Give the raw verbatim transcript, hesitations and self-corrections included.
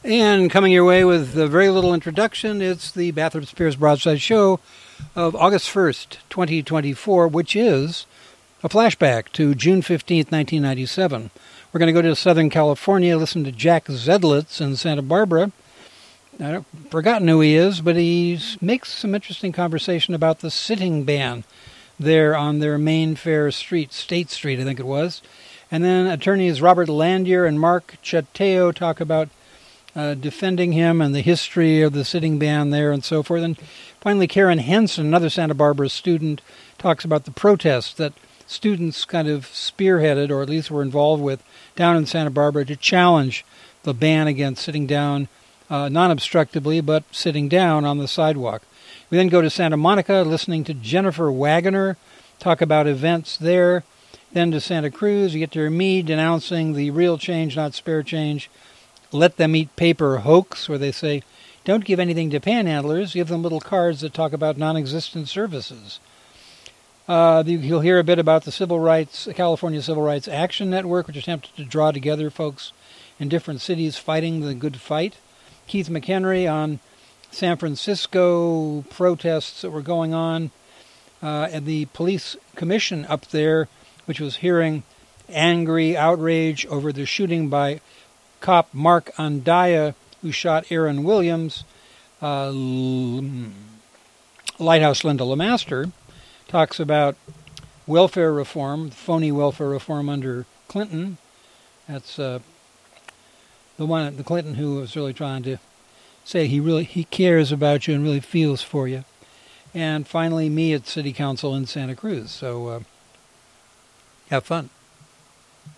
And coming your way with uh, very little introduction, it's the Bathurst Piers Broadside Show of August first, twenty twenty-four, which is a flashback to June fifteenth, nineteen ninety-seven. We're going to go to Southern California, listen to Jack Zedlitz in Santa Barbara. I've forgotten who he is, but he makes some interesting conversation about the sitting ban there on their main fair street, State Street, I think it was. And then attorneys Robert Landier and Mark Chateo talk about uh, defending him and the history of the sitting ban there and so forth. And finally, Karen Henson, another Santa Barbara student, talks about the protests that students kind of spearheaded, or at least were involved with, down in Santa Barbara to challenge the ban against sitting down, uh, non-obstructively, but sitting down on the sidewalk. We then go to Santa Monica, listening to Jennifer Wagoner talk about events there. Then to Santa Cruz, you get to hear me denouncing the real change, not spare change, let them eat paper hoax, where they say, don't give anything to panhandlers, give them little cards that talk about non-existent services. Uh, you'll hear a bit about the Civil Rights, California Civil Rights Action Network, which attempted to draw together folks in different cities fighting the good fight. Keith McHenry on San Francisco protests that were going on, uh, and the police commission up there, which was hearing angry outrage over the shooting by cop Mark Andaya, who shot Aaron Williams. Uh, Lighthouse Linda LeMaster talks about welfare reform, phony welfare reform under Clinton. That's uh, the one, the Clinton who was really trying to say he really he cares about you and really feels for you. And finally, me at City Council in Santa Cruz. So uh, have fun.